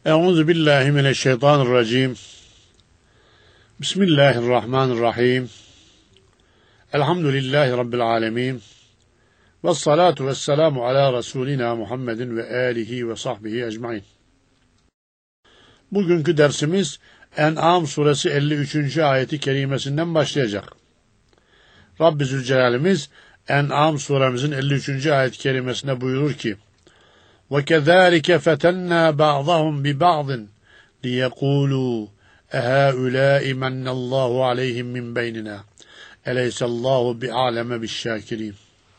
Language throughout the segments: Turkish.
Euzu billahi mineşşeytanirracim. Bismillahirrahmanirrahim. Elhamdülillahi rabbil alamin. Ves salatu vesselamu ala rasulina Muhammedin ve alihi ve sahbihi ecmaîn. Bugünkü dersimiz En'am suresi 53. ayeti kerimesinden başlayacak. Rabbi Zülcelal'imiz En'am suremizin 53. ayet kerimesinde buyurur ki: وَكَذَٰلِكَ فَتَنَّا بَعْضَهُمْ بِبَعْضٍ لِيَقُولُوا اَهَٰؤُلَاءِ مَنَّ اللّٰهُ عَلَيْهِمْ مِنْ بَيْنِنَا اَلَيْسَ اللّٰهُ بِعَالَمَ بِالشَّاكِرِينَ.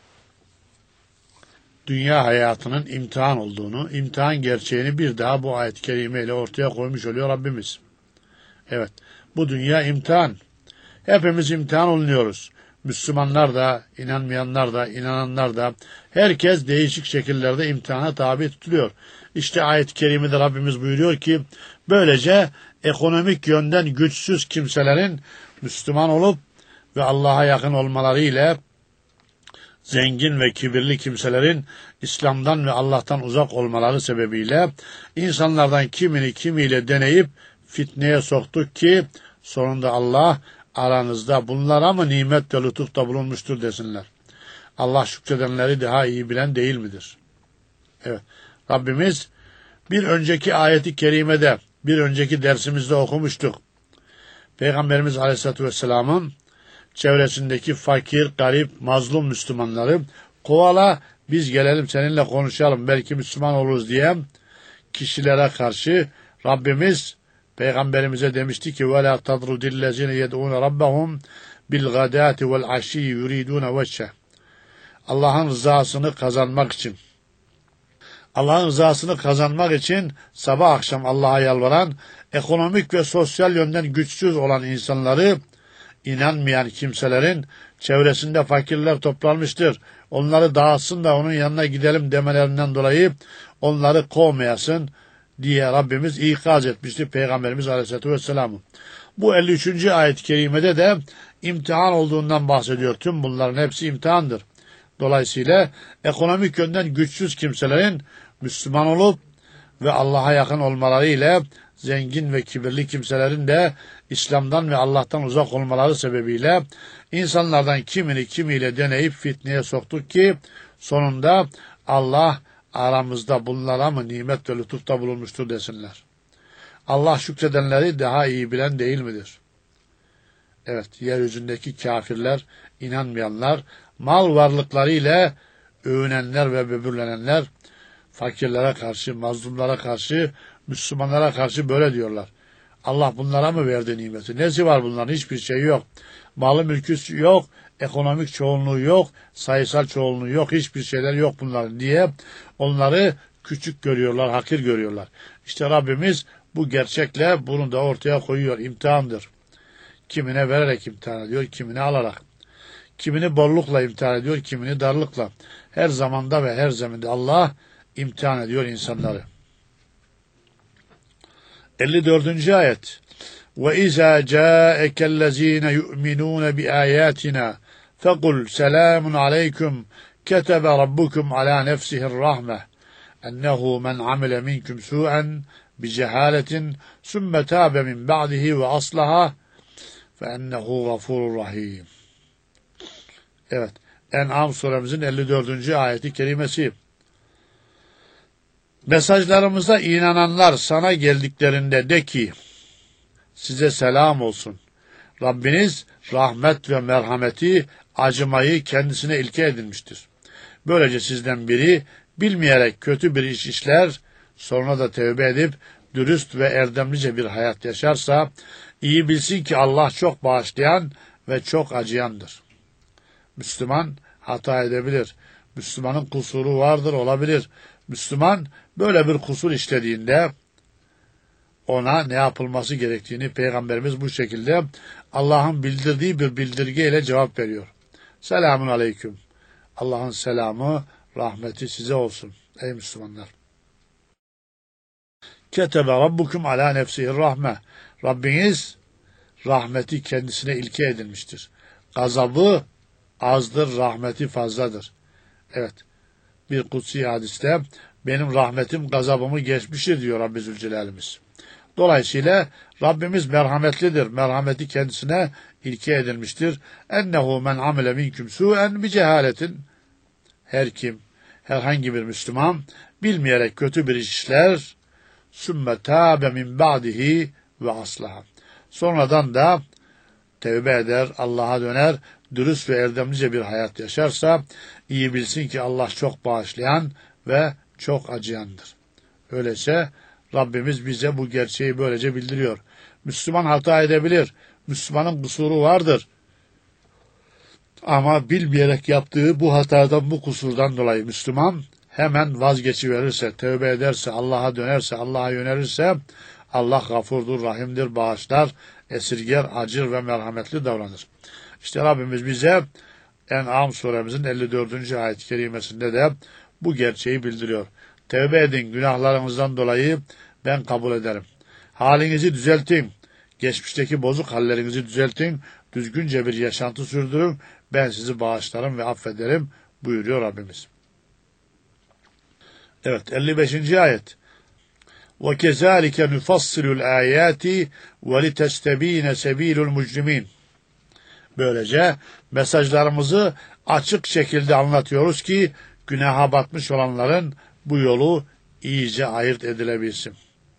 Dünya hayatının imtihan olduğunu, imtihan gerçeğini bir daha bu ayet-i kerimeyle ortaya koymuş oluyor Rabbimiz. Evet, bu dünya imtihan. Hepimiz imtihan olunuyoruz. Müslümanlar da, inanmayanlar da, inananlar da, herkes değişik şekillerde imtihana tabi tutuluyor. İşte ayet-i kerimede Rabbimiz buyuruyor ki, böylece ekonomik yönden güçsüz kimselerin Müslüman olup ve Allah'a yakın olmaları ile zengin ve kibirli kimselerin İslam'dan ve Allah'tan uzak olmaları sebebiyle insanlardan kimini kimiyle deneyip fitneye soktuk ki sonunda Allah aranızda bunlara mı nimet ve lütufta bulunmuştur desinler. Allah şükredenleri daha iyi bilen değil midir? Evet, Rabbimiz bir önceki ayeti kerimede, bir önceki dersimizde okumuştuk. Peygamberimiz Aleyhisselatü Vesselam'ın çevresindeki fakir, garip, mazlum Müslümanları kovala, biz gelelim seninle konuşalım, belki Müslüman oluruz diye kişilere karşı Rabbimiz Peygamberimize demişti ki وَلَا تَضْرُدِ الَّذِينَ يَدْعُونَ رَبَّهُمْ بِالْغَدَاتِ وَالْعَشِيِّ يُرِيدُونَ وَجْهَهُ. Allah'ın rızasını kazanmak için sabah akşam Allah'a yalvaran, ekonomik ve sosyal yönden güçsüz olan insanları, inanmayan kimselerin çevresinde fakirler toplanmıştır, onları dağıtsın da onun yanına gidelim demelerinden dolayı onları kovmayasın diye Rabbimiz ikaz etmişti Peygamberimiz Aleyhisselatü Vesselam'ı. Bu 53. ayet-i kerimede de imtihan olduğundan bahsediyor. Tüm bunların hepsi imtihandır. Dolayısıyla ekonomik yönden güçsüz kimselerin Müslüman olup ve Allah'a yakın olmaları ile zengin ve kibirli kimselerin de İslam'dan ve Allah'tan uzak olmaları sebebiyle insanlardan kimini kimiyle deneyip fitneye soktuk ki sonunda Allah aramızda bunlara mı nimet ve lütufta bulunmuştur desinler. Allah şükredenleri daha iyi bilen değil midir? Evet, yeryüzündeki kafirler, inanmayanlar, mal varlıkları ile övünenler ve böbürlenenler, fakirlere karşı, mazlumlara karşı, Müslümanlara karşı böyle diyorlar. Allah bunlara mı verdi nimeti? Nesi var bunların? Hiçbir şey yok. Malı mülkü yok, ekonomik çoğunluğu yok, sayısal çoğunluğu yok, hiçbir şeyler yok bunların diye onları küçük görüyorlar, hakir görüyorlar. İşte Rabbimiz bu gerçekle bunu da ortaya koyuyor. İmtihandır. Kimine vererek imtihan ediyor, kimine alarak. Kimini bollukla imtihan ediyor, kimini darlıkla. Her zamanda ve her zeminde Allah imtihan ediyor insanları. 54. ayet. وَإِذَا جَاءَكَ الَّذ۪ينَ يُؤْمِنُونَ بِآيَاتِنَا فَقُلْ سَلَامٌ عَلَيْكُمْ كَتَبَ رَبُّكُمْ عَلَى نَفْسِهِ الرَّحْمَةِ أَنَّهُ مَنْ عَمِلَ مِنْكُمْ سُوءًا بِجَهَالَةٍ ثُمَّ تَابَ مِنْ بَعْدِهِ وَأَصْلَحَ فَأَنَّهُ غَفُورٌ رَحِيمٌ. Evet, En'am suremizin 54. ayeti kerimesi. Mesajlarımıza inananlar sana geldiklerinde de ki, size selam olsun. Rabbiniz rahmet ve merhameti, acımayı kendisine ilke edinmiştir. Böylece sizden biri bilmeyerek kötü bir iş işler, sonra da tevbe edip dürüst ve erdemlice bir hayat yaşarsa, iyi bilsin ki Allah çok bağışlayan ve çok acıyandır. Müslüman hata edebilir. Müslümanın kusuru vardır, olabilir. Müslüman böyle bir kusur işlediğinde ona ne yapılması gerektiğini Peygamberimiz bu şekilde Allah'ın bildirdiği bir bildirgeyle cevap veriyor. Selamun aleyküm. Allah'ın selamı, rahmeti size olsun ey Müslümanlar. Ketebe rabbukum ala nefsihi rahme. Rabbiniz rahmeti kendisine ilke edilmiştir. Gazabı azdır, rahmeti fazladır. Evet, bir kutsi hadiste benim rahmetim gazabımı geçmiştir diyor Rabbi Zülcelal'imiz. Dolayısıyla Rabbimiz merhametlidir. Merhameti kendisine ilke edilmiştir. Ennehu men amile minkum su'en bi cehaletin. Her kim, herhangi bir Müslüman bilmeyerek kötü bir iş işler, sümme tâbe min ba'dihi ve aslaha. Sonradan da tevbe eder, Allah'a döner, dürüst ve erdemlice bir hayat yaşarsa, iyi bilsin ki Allah çok bağışlayan ve çok acıyandır. Öyleyse Rabbimiz bize bu gerçeği böylece bildiriyor. Müslüman hata edebilir, Müslümanın kusuru vardır. Ama bilmeyerek yaptığı bu hatadan, bu kusurdan dolayı Müslüman hemen vazgeçiverirse, tövbe ederse, Allah'a dönerse, Allah'a yönelirse, Allah gafurdur, rahimdir, bağışlar, esirger, acır ve merhametli davranır. İşte Rabbimiz bize En'am suremizin 54. ayet-i kerimesinde de bu gerçeği bildiriyor. Tevbe edin, günahlarınızdan dolayı ben kabul ederim. Halinizi düzeltin, geçmişteki bozuk hallerinizi düzeltin, düzgünce bir yaşantı sürdürün, ben sizi bağışlarım ve affederim buyuruyor Rabbimiz. Evet, 55. ayet. وَكَذَٰلِكَ نُفَصِّلُ الْآيَاتِ وَلِتَسْتَب۪ينَ سَب۪يلُ الْمُجْرِم۪ينَ. Böylece mesajlarımızı açık şekilde anlatıyoruz ki günaha batmış olanların bu yolu iyice ayırt edilebilsin.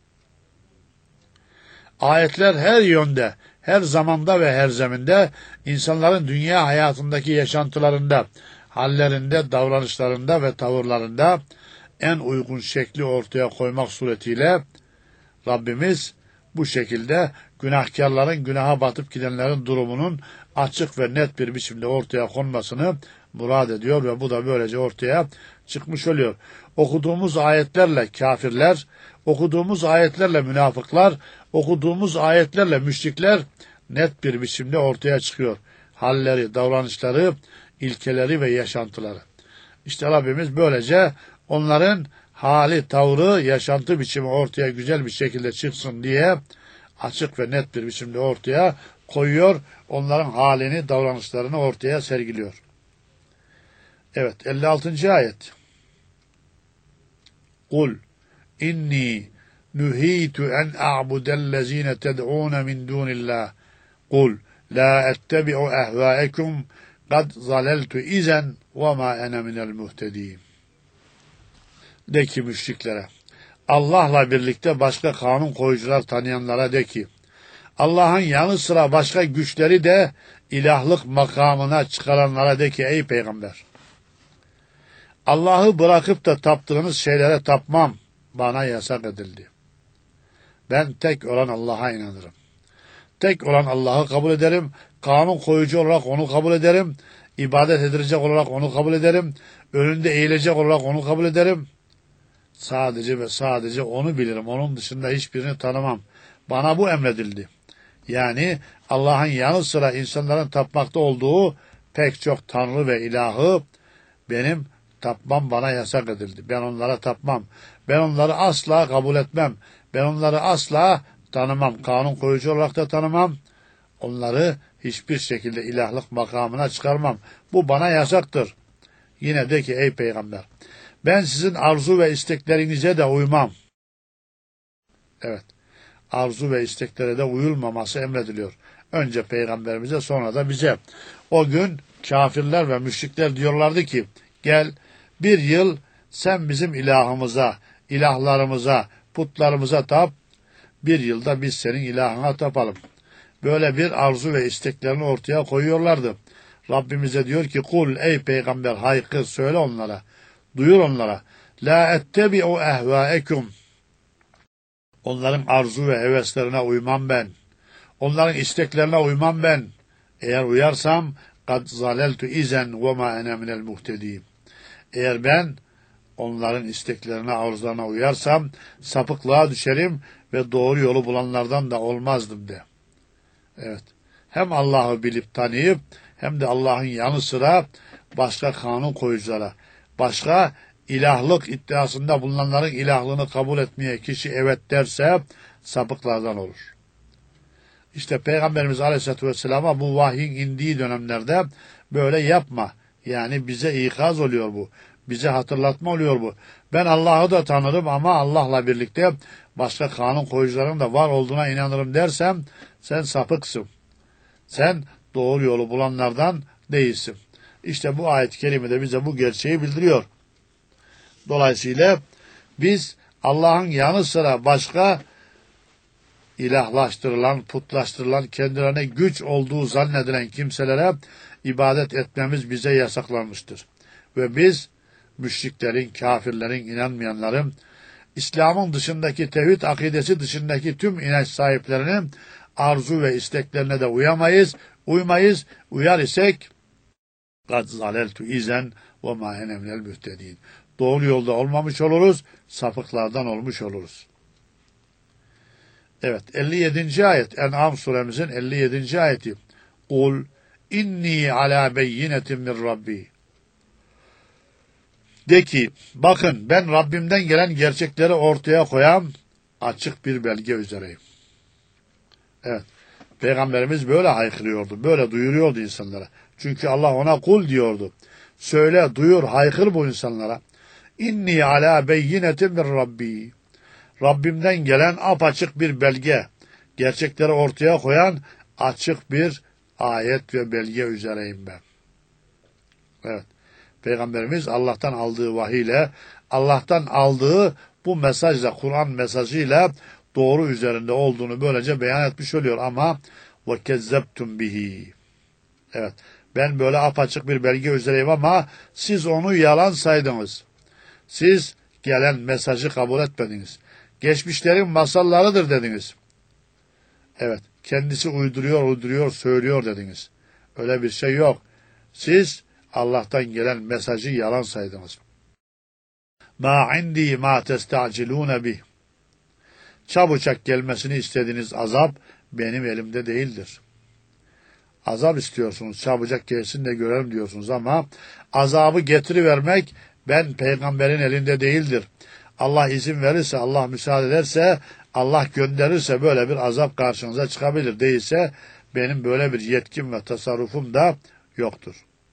Ayetler her yönde, her zamanda ve her zeminde insanların dünya hayatındaki yaşantılarında, hallerinde, davranışlarında ve tavırlarında en uygun şekli ortaya koymak suretiyle Rabbimiz bu şekilde günahkarların, günaha batıp gidenlerin durumunun açık ve net bir biçimde ortaya konmasını murad ediyor ve bu da böylece ortaya çıkmış oluyor. Okuduğumuz ayetlerle kafirler, okuduğumuz ayetlerle münafıklar, okuduğumuz ayetlerle müşrikler net bir biçimde ortaya çıkıyor. Halleri, davranışları, ilkeleri ve yaşantıları. İşte Rabbimiz böylece onların hali, tavrı, yaşantı biçimi ortaya güzel bir şekilde çıksın diye açık ve net bir biçimde ortaya koyuyor. Onların halini, davranışlarını ortaya sergiliyor. Evet, 56. ayet. Kul inni nuhitu en a'budellezine ted'un min dunillah. Kul la ettebi'u ehvâekum kad zaleltu izen ve ma ene minel muhtedîn. De ki müşriklere, Allah'la birlikte başka kanun koyucular tanıyanlara de ki, Allah'ın yanı sıra başka güçleri de ilahlık makamına çıkaranlara de ki, ey peygamber, Allah'ı bırakıp da taptığınız şeylere tapmam bana yasak edildi. Ben tek olan Allah'a inanırım. Tek olan Allah'ı kabul ederim. Kanun koyucu olarak onu kabul ederim. İbadet edilecek olarak onu kabul ederim. Önünde eğilecek olarak onu kabul ederim. Sadece ve sadece onu bilirim. Onun dışında hiçbirini tanımam. Bana bu emredildi. Yani Allah'ın yanı sıra insanların tapmakta olduğu pek çok tanrı ve ilahı benim tapmam bana yasak edildi. Ben onlara tapmam. Ben onları asla kabul etmem. Ben onları asla tanımam. Kanun koyucu olarak da tanımam. Onları hiçbir şekilde ilahlık makamına çıkarmam. Bu bana yasaktır. Yine de ki ey peygamber, ben sizin arzu ve isteklerinize de uymam. Evet, arzu ve isteklere de uyulmaması emrediliyor. Önce peygamberimize, sonra da bize. O gün kafirler ve müşrikler diyorlardı ki, gel bir yıl sen bizim ilahımıza, ilahlarımıza, putlarımıza tap, bir yılda biz senin ilahına tapalım. Böyle bir arzu ve isteklerini ortaya koyuyorlardı. Rabbimize diyor ki, kul ey peygamber, haykır, söyle onlara, duyur onlara, la ettebi'u ehvâekum. Onların arzu ve heveslerine uymam ben. Onların isteklerine uymam ben. Eğer uyarsam, kad zaleltu izen ve ma ene minel muhtedîn. Eğer ben onların isteklerine, arzularına uyarsam, sapıklığa düşerim ve doğru yolu bulanlardan da olmazdım de. Evet. Hem Allah'ı bilip tanıyıp, hem de Allah'ın yanı sıra başka kanun koyuculara, başka ilahlık iddiasında bulunanların ilahlığını kabul etmeye kişi evet derse sapıklardan olur. İşte Peygamberimiz Aleyhisselatü Vesselam'a bu vahyin indiği dönemlerde böyle yapma. Yani bize ikaz oluyor bu. Bize hatırlatma oluyor bu. Ben Allah'ı da tanırım ama Allah'la birlikte başka kanun koyucuların da var olduğuna inanırım dersem sen sapıksın. Sen doğru yolu bulanlardan değilsin. İşte bu ayet-i kerime de bize bu gerçeği bildiriyor. Dolayısıyla biz Allah'ın yanı sıra başka ilahlaştırılan, putlaştırılan, kendilerine güç olduğu zannedilen kimselere ibadet etmemiz bize yasaklanmıştır. Ve biz müşriklerin, kafirlerin, inanmayanların, İslam'ın dışındaki, tevhid akidesi dışındaki tüm inanç sahiplerinin arzu ve isteklerine de uymayız. Uyar isek قَدْ زَلَلْتُ اِذَنْ وَمَا اَنَمْنَ الْمُهْتَد۪ينَ Doğru yolda olmamış oluruz, sapıklardan olmuş oluruz. Evet, 57. ayet, En'am suremizin 57. ayeti. قُلْ اِنِّي عَلَى بَيِّنَةٍ مِّنْ رَبِّي De ki, bakın ben Rabbimden gelen gerçekleri ortaya koyan açık bir belge üzereyim. Evet, Peygamberimiz böyle haykırıyordu, böyle duyuruyordu insanlara. Çünkü Allah ona kul diyordu. Söyle, duyur, haykır bu insanlara. İnni ala beyyinetin min Rabbi. Rabbimden gelen apaçık bir belge, gerçekleri ortaya koyan açık bir ayet ve belge üzereyim ben. Evet, Peygamberimiz Allah'tan aldığı vahiyle, Allah'tan aldığı bu mesajla, Kur'an mesajıyla doğru üzerinde olduğunu böylece beyan etmiş oluyor ama وَكَذَّبْتُمْ bihi. Evet, ben böyle apaçık bir belge üzereyim ama siz onu yalan saydınız. Siz gelen mesajı kabul etmediniz. Geçmişlerin masallarıdır dediniz. Evet, kendisi uyduruyor, söylüyor dediniz. Öyle bir şey yok. Siz Allah'tan gelen mesajı yalan saydınız. مَا عِنْدِي مَا تَسْتَعْجِلُونَ بِهِ Çabucak gelmesini istediğiniz azap benim elimde değildir. Azap istiyorsunuz, çabucak gelsin de görelim diyorsunuz ama azabı getirivermek ben peygamberin elinde değildir. Allah izin verirse, Allah müsaade ederse, Allah gönderirse böyle bir azap karşınıza çıkabilir. Değilse benim böyle bir yetkim ve tasarrufum da yoktur.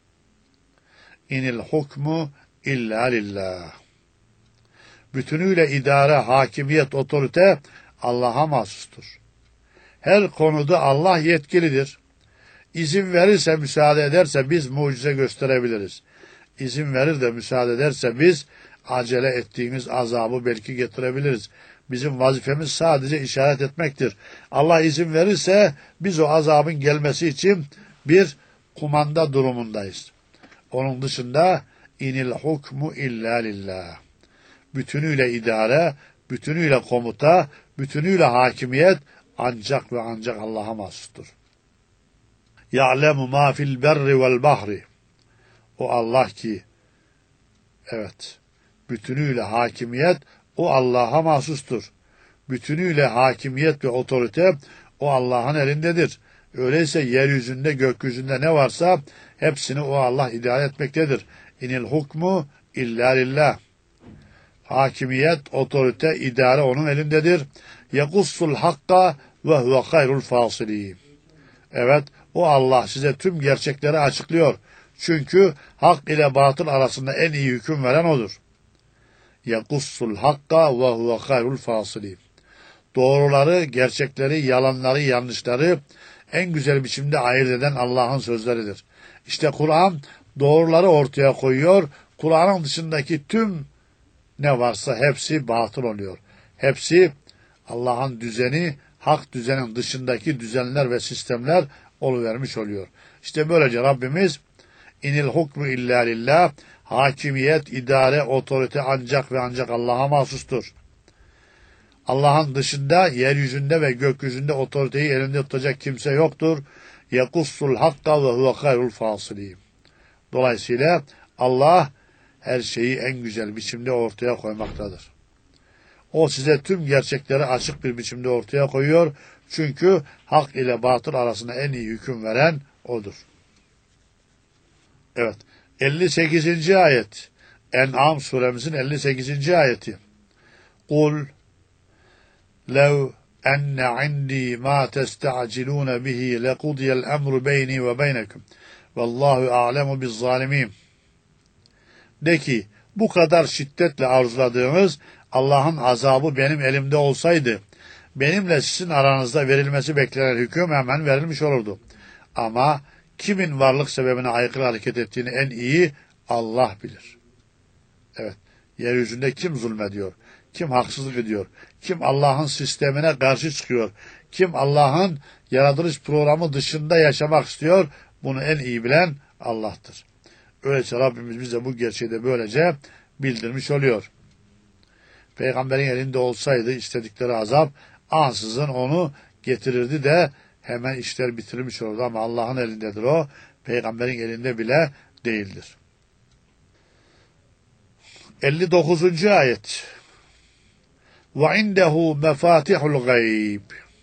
İnil hukmu illa lillah. Bütünüyle idare, hakimiyet, otorite Allah'a mahsustur. Her konuda Allah yetkilidir. İzin verirse, müsaade ederse biz mucize gösterebiliriz. İzin verir de müsaade ederse biz acele ettiğimiz azabı belki getirebiliriz. Bizim vazifemiz sadece işaret etmektir. Allah izin verirse biz o azabın gelmesi için bir kumanda durumundayız. Onun dışında inil hukmu illa lillah. Bütünüyle idare, bütünüyle komuta, bütünüyle hakimiyet ancak ve ancak Allah'a mahsustur. يَعْلَمُ مَا فِي الْبَرِّ وَالْبَحْرِ O Allah ki, evet, bütünüyle hakimiyet o Allah'a mahsustur. Bütünüyle hakimiyet ve otorite o Allah'ın elindedir. Öyleyse yeryüzünde, gökyüzünde ne varsa hepsini o Allah idare etmektedir. İnil hukmu illa lillah. Hakimiyet, otorite, idare onun elindedir. Yekussul hakka ve huve hayrul fasilîn. Evet, o Allah size tüm gerçekleri açıklıyor. Çünkü hak ile batıl arasında en iyi hüküm veren odur. Yekussul hakka ve huve hayrul fasilîn. Doğruları, gerçekleri, yalanları, yanlışları en güzel biçimde ayırt eden Allah'ın sözleridir. İşte Kur'an doğruları ortaya koyuyor. Kur'an'ın dışındaki tüm ne varsa hepsi batıl oluyor. Hepsi Allah'ın düzeni, hak düzenin dışındaki düzenler ve sistemler oluvermiş oluyor. İşte böylece Rabbimiz inil hukmu illa lillah, hakimiyet, idare, otorite ancak ve ancak Allah'a mahsustur. Allah'ın dışında yeryüzünde ve gökyüzünde otoriteyi elinde tutacak kimse yoktur. Yekussul hakka ve huve hayrul fasilîn. Dolayısıyla Allah her şeyi en güzel biçimde ortaya koymaktadır. O size tüm gerçekleri açık bir biçimde ortaya koyuyor. Çünkü hak ile batıl arasında en iyi hüküm veren odur. Evet. 58. ayet. En'am suremizin 58. ayeti. Kul lev enne indi ma testa'cilûne bihi lekudiyel emru beyni ve beynekum. Vallahu a'lemu bizzalimin. De ki, Bu kadar şiddetle arzuladığınız Allah'ın azabı benim elimde olsaydı, benimle sizin aranızda verilmesi beklenen hüküm hemen verilmiş olurdu. Ama kimin varlık sebebine aykırı hareket ettiğini en iyi Allah bilir. Evet, yeryüzünde kim zulmediyor, kim haksızlık ediyor, kim Allah'ın sistemine karşı çıkıyor, kim Allah'ın yaratılış programı dışında yaşamak istiyor, bunu en iyi bilen Allah'tır. Öyleyse Rabbimiz bize bu gerçeği de böylece bildirmiş oluyor. Peygamberin elinde olsaydı istedikleri azap ansızın onu getirirdi de hemen işler bitirilmiş olurdu ama Allah'ın elindedir o, peygamberin elinde bile değildir. 59. ayet. Ve indehu mefatihul gayb.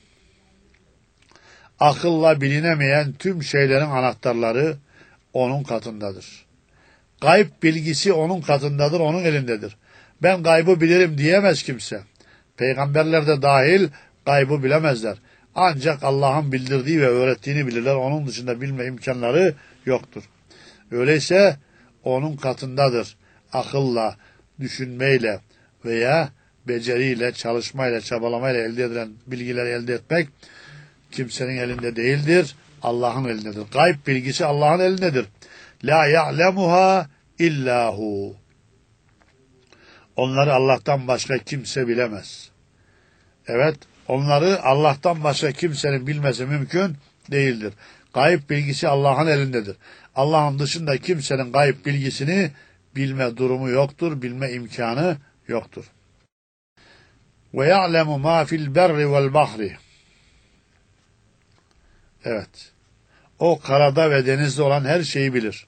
Akılla bilinemeyen tüm şeylerin anahtarları onun katındadır. Gayb bilgisi onun katındadır, onun elindedir. Ben gaybı bilirim diyemez kimse. Peygamberler de dahil gaybı bilemezler. Ancak Allah'ın bildirdiği ve öğrettiğini bilirler. Onun dışında bilme imkanları yoktur. Öyleyse onun katındadır. Akılla, düşünmeyle veya beceriyle, çalışmayla, çabalamayla elde edilen bilgileri elde etmek kimsenin elinde değildir. Allah'ın elindedir. Gayb bilgisi Allah'ın elindedir. La ya'lemuha illahu. Onları Allah'tan başka kimse bilemez. Evet, onları Allah'tan başka kimsenin bilmesi mümkün değildir. Gayb bilgisi Allah'ın elindedir. Allah'ın dışında kimsenin gayb bilgisini bilme durumu yoktur, bilme imkanı yoktur. Ve ya'lemu ma fil berri vel bahri. Evet. O karada ve denizde olan her şeyi bilir.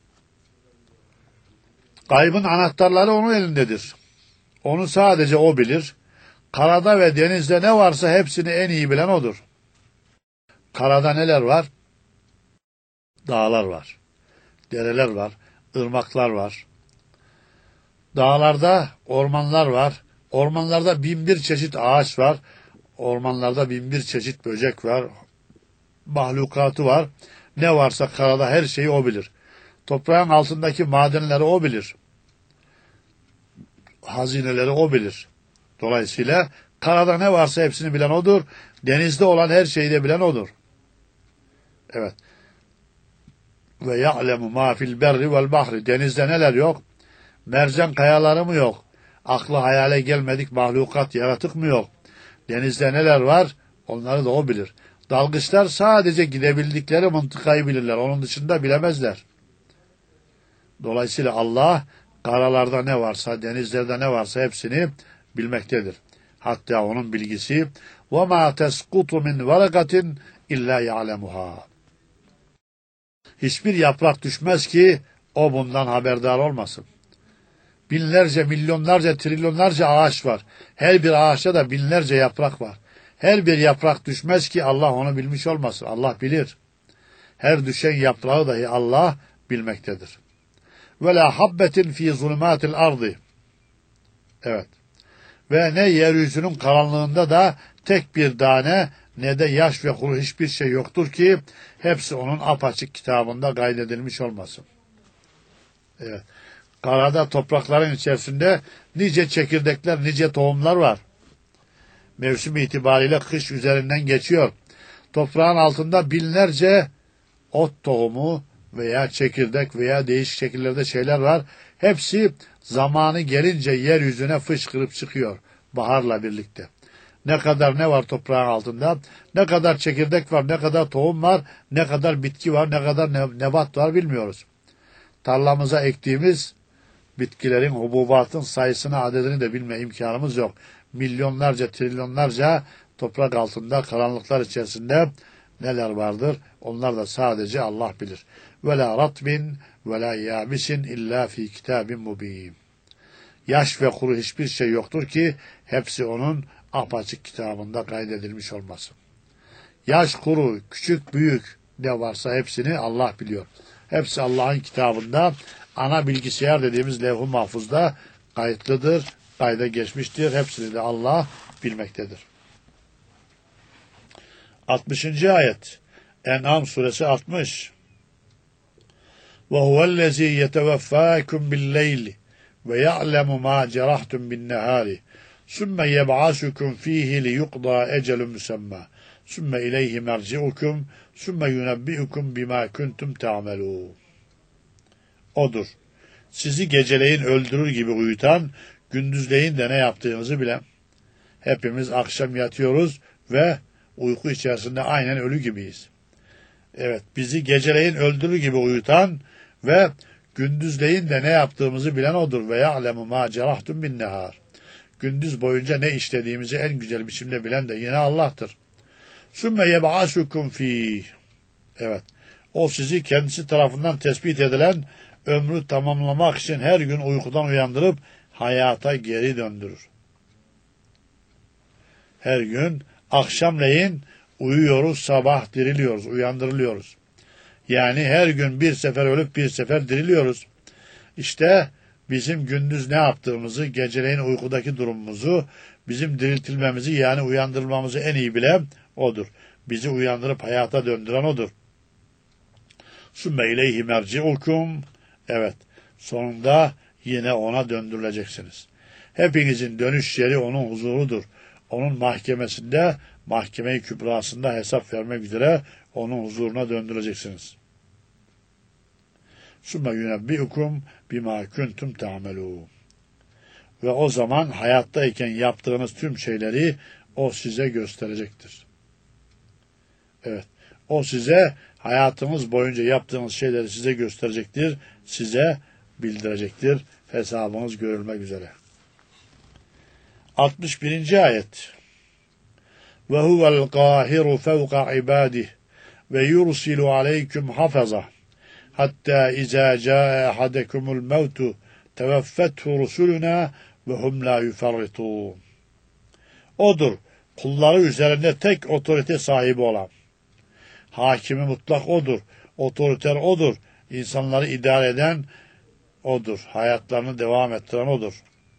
Gaybın anahtarları onun elindedir. Onu sadece o bilir. Karada ve denizde ne varsa hepsini en iyi bilen odur. Karada neler var? Dağlar var. Dereler var. Irmaklar var. Dağlarda ormanlar var. Ormanlarda bin bir çeşit ağaç var. Ormanlarda bin bir çeşit böcek var. Mahlukatı var. Ne varsa karada her şeyi o bilir. Toprağın altındaki madenleri o bilir. Hazineleri o bilir. Dolayısıyla karada ne varsa hepsini bilen odur. Denizde olan her şeyi de bilen odur. Evet. Ve ya'lemu ma fil berri vel bahri. Denizde neler yok? Mercan kayaları mı yok? Aklı hayale gelmedik mahlukat, yaratık mı yok? Denizde neler var? Onları da o bilir. Dalgıçlar sadece gidebildikleri mıntıkayı bilirler. Onun dışında bilemezler. Dolayısıyla Allah karalarda ne varsa, denizlerde ne varsa hepsini bilmektedir. Hatta onun bilgisi وَمَا تَسْقُطُ مِنْ وَرَقَةٍ اِلَّا يَعْلَمُهَا. Hiçbir yaprak düşmez ki o bundan haberdar olmasın. Binlerce, milyonlarca, trilyonlarca ağaç var. Her bir ağaçta da binlerce yaprak var. Her bir yaprak düşmez ki Allah onu bilmiş olmasın. Allah bilir. Her düşen yaprağı dahi Allah bilmektedir. Ve la habbetin fi zulümatil ardı. Evet. Ve ne yeryüzünün karanlığında da tek bir tane ne de yaş ve kuru hiçbir şey yoktur ki hepsi onun apaçık kitabında kaydedilmiş olmasın. Evet. Karada toprakların içerisinde nice çekirdekler, nice tohumlar var. Mevsim itibariyle kış üzerinden geçiyor. Toprağın altında binlerce ot tohumu veya çekirdek veya değişik şekillerde şeyler var. Hepsi zamanı gelince yeryüzüne fışkırıp çıkıyor baharla birlikte. Ne kadar ne var toprağın altında, ne kadar çekirdek var, ne kadar tohum var, ne kadar bitki var, ne kadar nebat var bilmiyoruz. Tarlamıza ektiğimiz bitkilerin, hububatın sayısını, adedini de bilme imkanımız yok. Milyonlarca, trilyonlarca toprak altında, karanlıklar içerisinde neler vardır? Onlar da sadece Allah bilir. Ve la ratbin ve la yabisin illa fi kitabin mubin. Yaş ve kuru hiçbir şey yoktur ki hepsi onun apaçık kitabında kaydedilmiş olmasın. Yaş, kuru, küçük, büyük ne varsa hepsini Allah biliyor. Hepsi Allah'ın kitabında, ana bilgisayar dediğimiz levh-i mahfuzda kayıtlıdır, kayda geçmiştir. Hepsini de Allah bilmektedir. 60. ayet. En'am suresi 60. Ve huvellezî yeteveffâkum billeyli ve ya'lemu ma cerahtum bin nehari. Sümme yeb'asukum fihi li yuqda ecelun musamma. Sümme ileyhi merci'ukum. Sümme yunebbi'ukum bima kuntum ta'melun. Odur. Sizi geceleyin öldürür gibi uyutan, gündüzleyin de ne yaptığınızı bilen. Hepimiz akşam yatıyoruz ve uyku içerisinde aynen ölü gibiyiz. Evet, bizi geceleyin öldürür gibi uyutan ve gündüzleyin de ne yaptığımızı bilen odur. Ve ya'lemu ma cerahtum bin nehar. Gündüz boyunca ne işlediğimizi en güzel biçimde bilen de yine Allah'tır. Sümme yeb'asukum fîh. Evet, o sizi kendisi tarafından tespit edilen ömrü tamamlamak için her gün uykudan uyandırıp hayata geri döndürür. Her gün akşamleyin uyuyoruz, sabah diriliyoruz, uyandırılıyoruz. Yani her gün bir sefer ölüp bir sefer diriliyoruz. İşte bizim gündüz ne yaptığımızı, geceleyin uykudaki durumumuzu, bizim diriltilmemizi yani uyandırılmamızı en iyi bilen odur. Bizi uyandırıp hayata döndüren odur. Sümme ileyhi merci'ukum. Evet, sonunda yine ona döndürüleceksiniz. Hepinizin dönüş yeri onun huzurudur. Onun mahkemesinde, mahkeme-i kübrasında hesap vermek üzere onun huzuruna döndüreceksiniz. Sümme yunebbi'ukum bima kuntum ta'melun. Ve o zaman hayattayken yaptığınız tüm şeyleri o size gösterecektir. Evet, o size hayatınız boyunca yaptığınız şeyleri size gösterecektir, size bildirecektir. Hesabınız görülmek üzere. 61. ayet. Ve huvel qahiru fevqa ibadih ve yursilu aleykum hafaza hatta izâ câe ahadekumul mevtu teveffethu rusuluna ve hum la yufarritûn. Odur, kulları üzerinde tek otorite sahibi olan. Hakimi mutlak odur, otoriter odur, insanları idare eden odur, hayatlarını devam ettiren odur.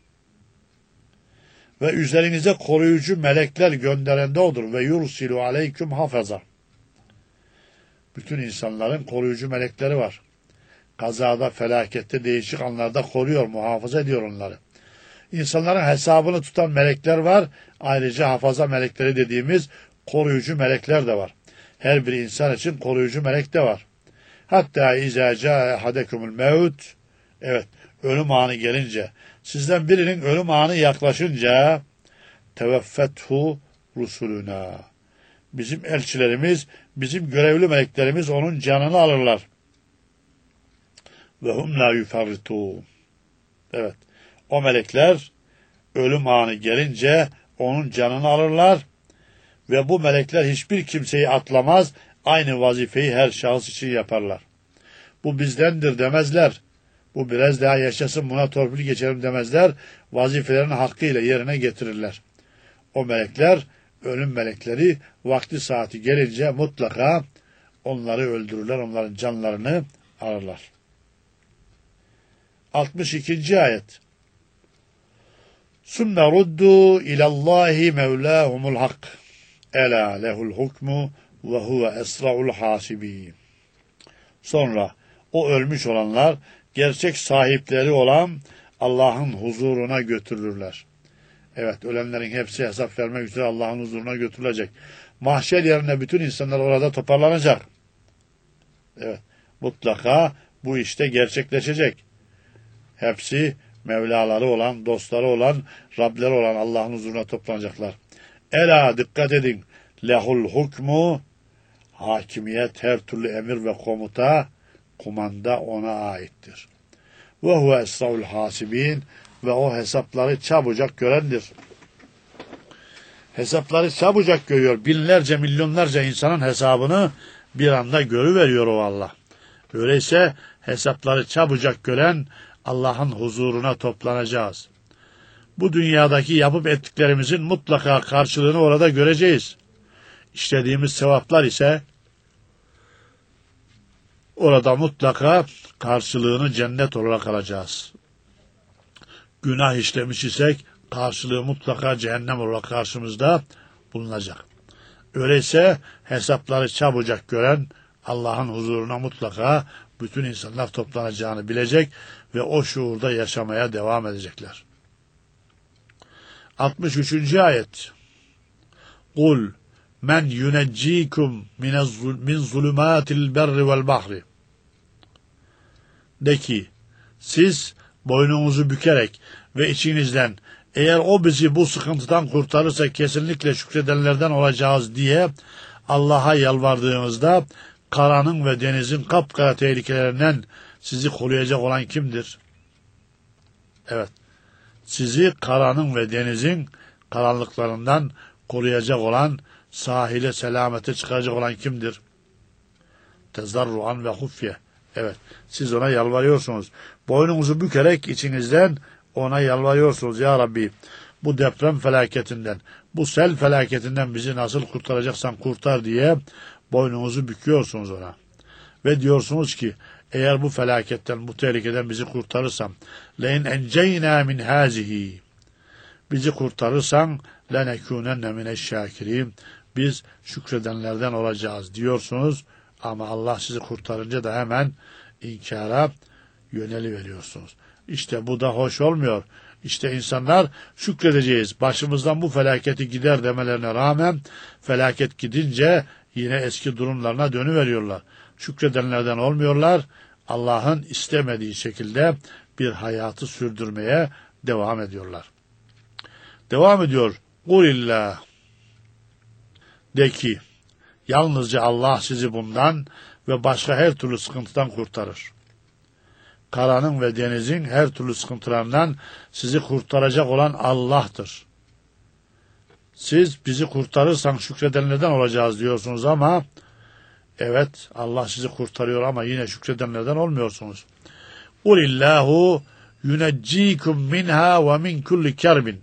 Ve üzerinize koruyucu melekler gönderen de odur. Ve yursilu aleyküm hafaza. Bütün insanların koruyucu melekleri var. Kazada, felakette, değişik anlarda koruyor, muhafaza ediyor onları. İnsanların hesabını tutan melekler var. Ayrıca hafaza melekleri dediğimiz koruyucu melekler de var. Her bir insan için koruyucu melek de var. Hatta izâ câe ahadekumul mevt. Evet, ölüm anı gelince, sizden birinin ölüm anı yaklaşınca teveffethu rusuluna. Bizim elçilerimiz, bizim görevli meleklerimiz onun canını alırlar. Ve hum la yufarritûn. Evet, o melekler ölüm anı gelince onun canını alırlar ve bu melekler hiçbir kimseyi atlamaz, aynı vazifeyi her şahıs için yaparlar. Bu bizdendir demezler. Bu biraz daha yaşasın, buna torpil geçelim demezler. Vazifelerini hakkıyla yerine getirirler. O melekler, ölüm melekleri vakti saati gelince mutlaka onları öldürürler, onların canlarını alırlar. 62. ayet. Sümme ruddu ilallahi mevlâhumul hak. Ela lehul hukmu ve huve esra'ul hasibîn. Sonra o ölmüş olanlar gerçek sahipleri olan Allah'ın huzuruna götürülürler. Evet, ölenlerin hepsi hesap vermek üzere Allah'ın huzuruna götürülecek. Mahşer yerine bütün insanlar orada toparlanacak. Evet, mutlaka bu işte gerçekleşecek. Hepsi Mevlaları olan, dostları olan, Rableri olan Allah'ın huzuruna toplanacaklar. Ela, dikkat edin, lehul hukmu, hakimiyet, her türlü emir ve komuta, kumanda ona aittir. Ve huve esra'ul hasibin, ve o hesapları çabucak görendir. Hesapları çabucak görüyor. Binlerce, milyonlarca insanın hesabını bir anda görüveriyor o Allah. Öyleyse hesapları çabucak gören Allah'ın huzuruna toplanacağız. Bu dünyadaki yapıp ettiklerimizin mutlaka karşılığını orada göreceğiz. İşlediğimiz sevaplar ise orada mutlaka karşılığını cennet olarak alacağız. Günah işlemiş isek karşılığı mutlaka cehennem olarak karşımızda bulunacak. Öyleyse hesapları çabucak gören Allah'ın huzuruna mutlaka bütün insanlar toplanacağını bilecek ve o şuurda yaşamaya devam edecekler. 63. ayet. Kul men yuneccikum min zulümatil berri vel bahri. De ki, siz boynunuzu bükerek ve içinizden eğer o bizi bu sıkıntıdan kurtarırsa kesinlikle şükredenlerden olacağız diye Allah'a yalvardığınızda karanın ve denizin kapkara tehlikelerinden sizi koruyacak olan kimdir? Evet, sizi karanın ve denizin karanlıklarından koruyacak olan, sahile selamete çıkaracak olan kimdir? Tezarruan ve hufye. Evet, siz ona yalvarıyorsunuz. Boynunuzu bükerek içinizden ona yalvarıyorsunuz. Ya Rabbi, bu deprem felaketinden, bu sel felaketinden bizi nasıl kurtaracaksan kurtar diye boynunuzu büküyorsunuz ona. Ve diyorsunuz ki, eğer bu felaketten, bu tehlikeden bizi kurtarırsan, lein enceyna min hazihi, bizi kurtarırsan, lenekûnenne mineşşâkirîn, biz şükredenlerden olacağız diyorsunuz. Ama Allah sizi kurtarınca da hemen inkara yöneliveriyorsunuz. İşte bu da hoş olmuyor. İşte insanlar şükredeceğiz, başımızdan bu felaketi gider demelerine rağmen felaket gidince yine eski durumlarına dönüveriyorlar. Şükredenlerden olmuyorlar. Allah'ın istemediği şekilde bir hayatı sürdürmeye devam ediyorlar. Devam ediyor. Kulillah. De ki, yalnızca Allah sizi bundan ve başka her türlü sıkıntıdan kurtarır. Karanın ve denizin her türlü sıkıntılarından sizi kurtaracak olan Allah'tır. Siz bizi kurtarırsan şükredenlerden olacağız diyorsunuz ama evet, Allah sizi kurtarıyor ama yine şükredenlerden olmuyorsunuz. Kulillahu yuneccikum minha ve min kulli kerbin.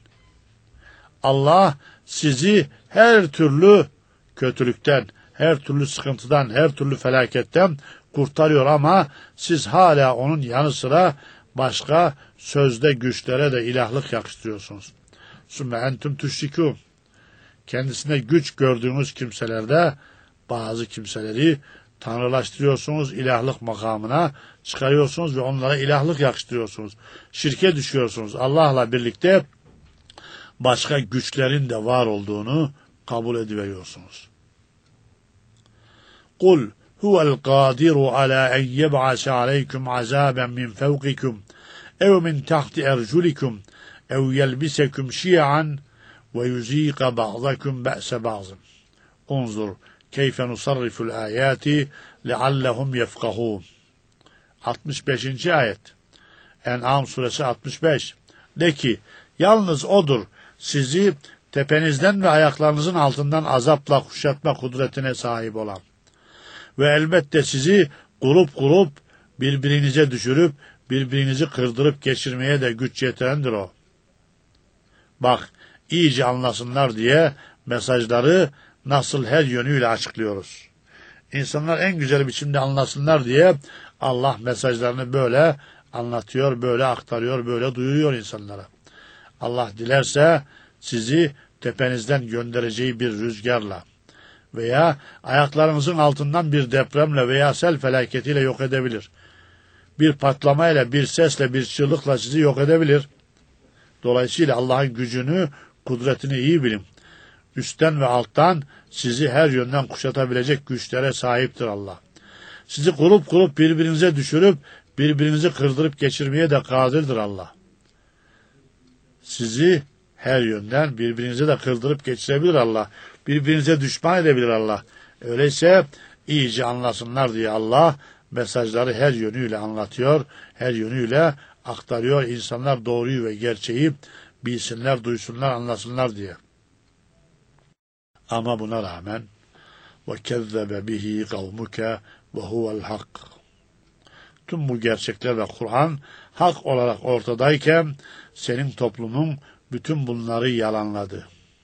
Allah sizi her türlü kötülükten, her türlü sıkıntıdan, her türlü felaketten kurtarıyor ama siz hala onun yanı sıra başka sözde güçlere de ilahlık yakıştırıyorsunuz. Sümme entüm tüşrikûn. Kendisine güç gördüğünüz kimselerde bazı kimseleri tanrılaştırıyorsunuz, ilahlık makamına çıkarıyorsunuz ve onlara ilahlık yakıştırıyorsunuz. Şirke düşüyorsunuz. Allah'la birlikte başka güçlerin de var olduğunu kabul ediveriyorsunuz. Kul huvel kadiru ala en yeb'ase aleykum azaben min fevkikum ev min tahti erculikum ev yelbisekum şi'an ve yuzîka ba'dakum be'se ba'zın. Unzur keyfe nusarriful ayati leallehum yefkahûn. 65. ayet. En'am suresi 65. De ki, yalnız odur sizi tepenizden ve ayaklarınızın altından azapla kuşatma kudretine sahip olan ve elbette sizi grup birbirinize düşürüp birbirinizi kırdırıp geçirmeye de güç yeterendir o. Bak, iyice anlasınlar diye mesajları nasıl her yönüyle açıklıyoruz. İnsanlar en güzel biçimde anlasınlar diye Allah mesajlarını böyle anlatıyor, böyle aktarıyor, böyle duyuruyor insanlara. Allah dilerse sizi tepenizden göndereceği bir rüzgarla veya ayaklarınızın altından bir depremle veya sel felaketiyle yok edebilir. Bir patlamayla, bir sesle, bir çığlıkla sizi yok edebilir. Dolayısıyla Allah'ın gücünü, kudretini iyi bilin. Üstten ve alttan sizi her yönden kuşatabilecek güçlere sahiptir Allah. Sizi grup birbirinize düşürüp birbirinizi kırdırıp geçirmeye de kadirdir Allah. Sizi her yönden birbirinize de kırdırıp geçirebilir Allah. Birbirinize düşman edebilir Allah. Öyleyse iyice anlasınlar diye Allah mesajları her yönüyle anlatıyor, her yönüyle aktarıyor. İnsanlar doğruyu ve gerçeği bilsinler, duysunlar, anlasınlar diye. Ama buna rağmen وَكَذَّبَ بِهِ قَوْمُكَ وَهُوَ الْحَقِّ. Tüm bu gerçekler ve Kur'an hak olarak ortadayken senin toplumun bütün bunları yalanladı.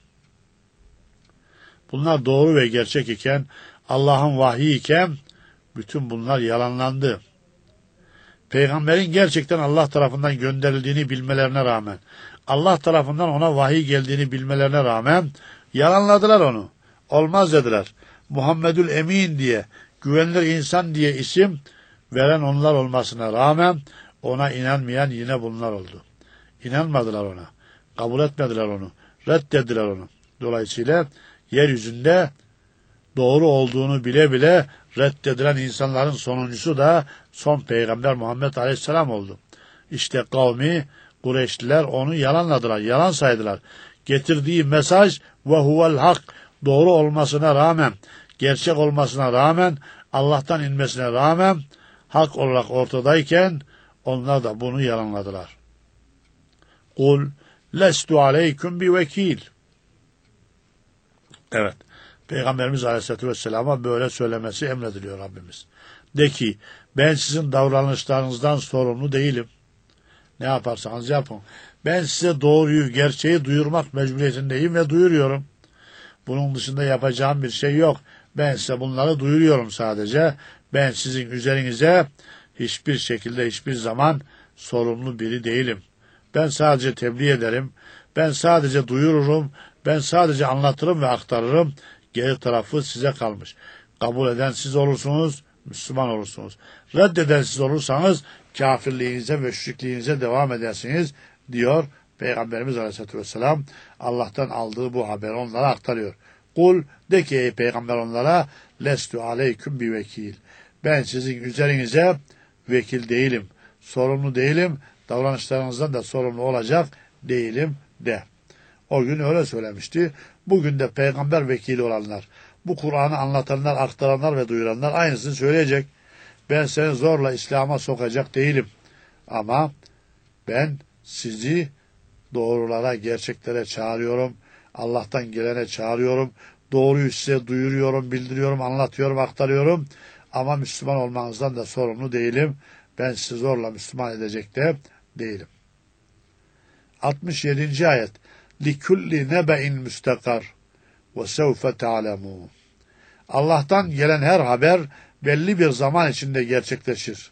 Bunlar doğru ve gerçek iken, Allah'ın vahyi iken bütün bunlar yalanlandı. Peygamberin gerçekten Allah tarafından gönderildiğini bilmelerine rağmen, Allah tarafından ona vahiy geldiğini bilmelerine rağmen yalanladılar onu. Olmaz dediler. Muhammedül Emin diye, güvenilir insan diye isim veren onlar olmasına rağmen ona inanmayan yine bunlar oldu. İnanmadılar ona. Kabul etmediler onu. Reddettiler onu. Dolayısıyla yeryüzünde doğru olduğunu bile bile reddedilen insanların sonuncusu da son peygamber Muhammed Aleyhisselam oldu. İşte kavmi Kureyşliler onu yalanladılar, yalan saydılar. Getirdiği mesaj ve huvel hak, doğru olmasına rağmen, gerçek olmasına rağmen, Allah'tan inmesine rağmen hak olarak ortadayken onlar da bunu yalanladılar. Kul lestu aleyküm bi vekil. Evet. Peygamberimiz Aleyhisselatü Vesselam'a böyle söylemesi emrediliyor Rabbimiz. De ki ben sizin davranışlarınızdan sorumlu değilim. Ne yaparsanız yapın. Ben size doğruyu, gerçeği duyurmak mecburiyetindeyim ve duyuruyorum. Bunun dışında yapacağım bir şey yok. Ben size bunları duyuruyorum sadece. Ben sizin üzerinize hiçbir şekilde, hiçbir zaman sorumlu biri değilim. Ben sadece tebliğ ederim. Ben sadece duyururum. Ben sadece anlatırım ve aktarırım. Geri tarafı size kalmış. Kabul eden siz olursunuz, Müslüman olursunuz. Reddeden siz olursanız kafirliğinize ve müşrikliğinize devam edersiniz diyor Peygamberimiz Aleyhisselatü Vesselam. Allah'tan aldığı bu haberi onlara aktarıyor. Kul de ki ey peygamber onlara lestu aleyküm bi vekil. Ben sizin üzerinize vekil değilim. Sorumlu değilim. Davranışlarınızdan da sorumlu olacak değilim de. O gün öyle söylemişti. Bugün de peygamber vekili olanlar, bu Kur'an'ı anlatanlar, aktaranlar ve duyuranlar aynısını söyleyecek. Ben seni zorla İslam'a sokacak değilim. Ama ben sizi doğrulara, gerçeklere çağırıyorum. Allah'tan gelene çağırıyorum. Doğruyu size duyuruyorum, bildiriyorum, anlatıyorum, aktarıyorum. Ama Müslüman olmanızdan da sorumlu değilim. Ben sizi zorla Müslüman edecek de değilim. 67. ayet. لِكُلِّ نَبَئٍ مُسْتَقَرٍ وَسَوْفَ تَعْلَمُونَ. Allah'tan gelen her haber belli bir zaman içinde gerçekleşir.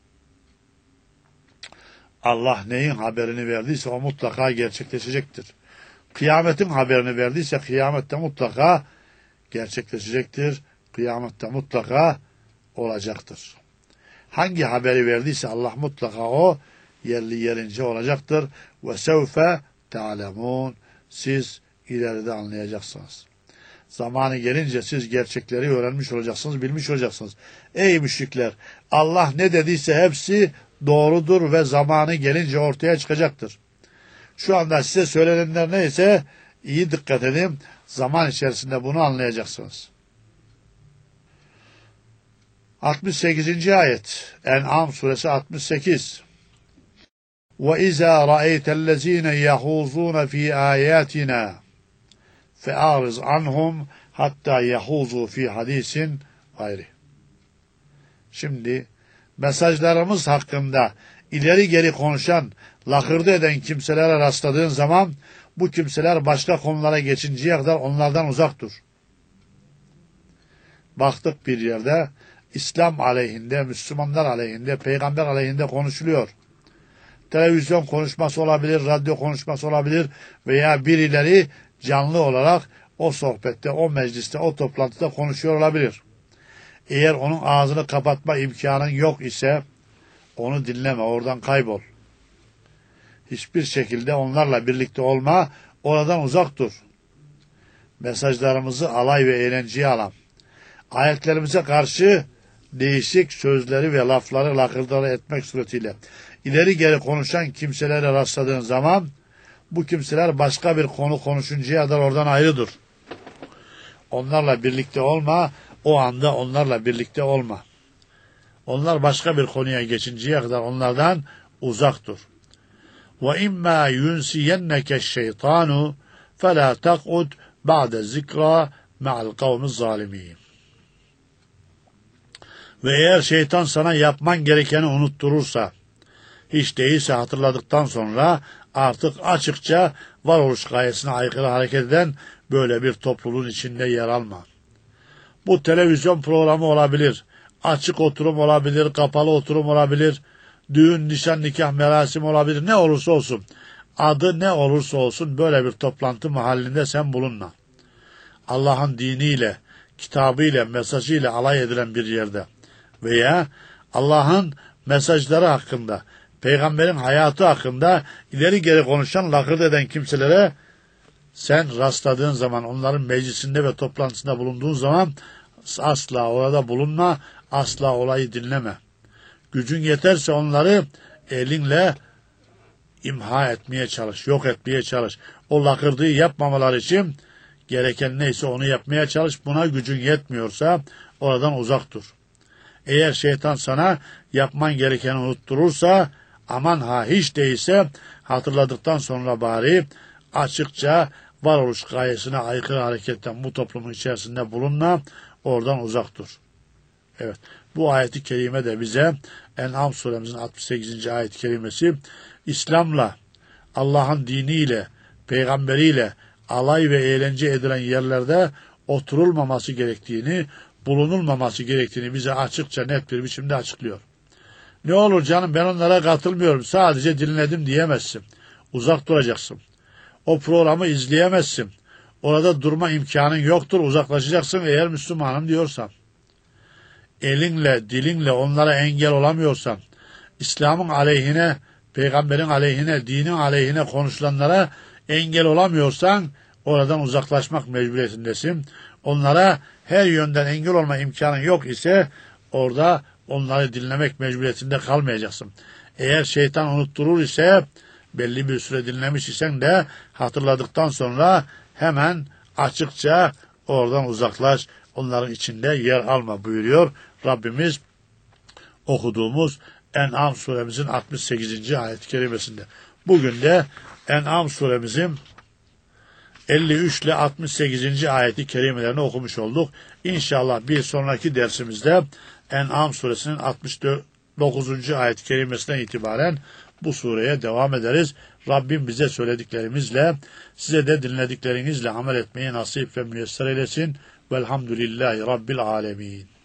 Allah neyin haberini verdiyse o mutlaka gerçekleşecektir. Kıyametin haberini verdiyse kıyamette mutlaka gerçekleşecektir. Kıyamette mutlaka olacaktır. Hangi haberi verdiyse Allah mutlaka o yerli yerince olacaktır. Ve sevfe ta'lemun. Siz ileride anlayacaksınız. Zamanı gelince siz gerçekleri öğrenmiş olacaksınız, bilmiş olacaksınız. Ey müşrikler! Allah ne dediyse hepsi doğrudur ve zamanı gelince ortaya çıkacaktır. Şu anda size söylenenler neyse iyi dikkat edin. Zaman içerisinde bunu anlayacaksınız. 68. ayet. En'am suresi 68. وَإِذَا رَأَيْتَ الَّذ۪ينَ يَحُوزُونَ ف۪ي آيَاتِنَا فَاَعْرِضْ عَنْهُمْ hatta يَحُوزُوا ف۪ي hadisin gayri. Şimdi mesajlarımız hakkında ileri geri konuşan, lakırdı eden kimselere rastladığın zaman bu kimseler başka konulara geçinceye kadar onlardan uzak dur. Baktık bir yerde İslam aleyhinde, Müslümanlar aleyhinde, peygamber aleyhinde konuşuluyor. Televizyon konuşması olabilir, radyo konuşması olabilir veya birileri canlı olarak o sohbette, o mecliste, o toplantıda konuşuyor olabilir. Eğer onun ağzını kapatma imkanın yok ise onu dinleme, oradan kaybol. Hiçbir şekilde onlarla birlikte olma, oradan uzak dur. Mesajlarımızı alay ve eğlenceye alan, ayetlerimize karşı değişik sözleri ve lafları lakırdıları etmek suretiyle ileri geri konuşan kimselere rastladığın zaman bu kimseler başka bir konu konuşuncaya kadar oradan ayrı dur. Onlarla birlikte olma, o anda onlarla birlikte olma. Onlar başka bir konuya geçinceye kadar onlardan uzak dur. وَاِمَّا يُنْسِيَنَّكَ الشَّيْطَانُ فَلَا تَقْعُدْ بَعْدَ الذِّكْرَى مَعَ الْقَوْمِ الظَّالِمِينَ. Ve eğer şeytan sana yapman gerekeni unutturursa, hiç değilse hatırladıktan sonra artık açıkça varoluş gayesine aykırı hareket eden böyle bir topluluğun içinde yer alma. Bu televizyon programı olabilir, açık oturum olabilir, kapalı oturum olabilir, düğün, nişan, nikah, merasim olabilir, ne olursa olsun. Adı ne olursa olsun böyle bir toplantı mahallinde sen bulunma. Allah'ın diniyle, kitabıyla, mesajıyla alay edilen bir yerde veya Allah'ın mesajları hakkında, peygamberin hayatı hakkında ileri geri konuşan, lakırdı eden kimselere sen rastladığın zaman, onların meclisinde ve toplantısında bulunduğun zaman asla orada bulunma, asla olayı dinleme. Gücün yeterse onları elinle imha etmeye çalış, yok etmeye çalış. O lakırdığı yapmamaları için gereken neyse onu yapmaya çalış. Buna gücün yetmiyorsa oradan uzak dur. Eğer şeytan sana yapman gerekeni unutturursa, aman ha hiç değilse hatırladıktan sonra bari açıkça varoluş gayesine aykırı hareketten bu toplumun içerisinde bulunma, oradan uzak dur. Evet, bu ayet-i kerime de bize En'am suremizin 68. ayet-i kerimesi İslam'la, Allah'ın diniyle, peygamberiyle alay ve eğlence edilen yerlerde oturulmaması gerektiğini, bulunulmaması gerektiğini bize açıkça net bir biçimde açıklıyor. Ne olur canım ben onlara katılmıyorum, sadece dinledim diyemezsin. Uzak duracaksın. O programı izleyemezsin. Orada durma imkanın yoktur, uzaklaşacaksın eğer Müslümanım diyorsan. Elinle, dilinle onlara engel olamıyorsan, İslam'ın aleyhine, peygamberin aleyhine, dinin aleyhine konuşulanlara engel olamıyorsan, oradan uzaklaşmak mecburiyetindesin. Onlara her yönden engel olma imkanın yok ise, orada onları dinlemek mecburiyetinde kalmayacaksın. Eğer şeytan unutturur ise, belli bir süre dinlemiş isen de hatırladıktan sonra hemen açıkça oradan uzaklaş, onların içinde yer alma buyuruyor Rabbimiz okuduğumuz En'am suremizin 68. ayet-i kerimesinde. Bugün de En'am suremizin 53 ile 68. ayet-i kerimelerini okumuş olduk. İnşallah bir sonraki dersimizde En'am suresinin 69. ayet-i kerimesinden itibaren bu sureye devam ederiz. Rabbim bize söylediklerimizle, size de dinlediklerinizle amel etmeyi nasip ve müyesser eylesin. Velhamdülillahi Rabbil alemin.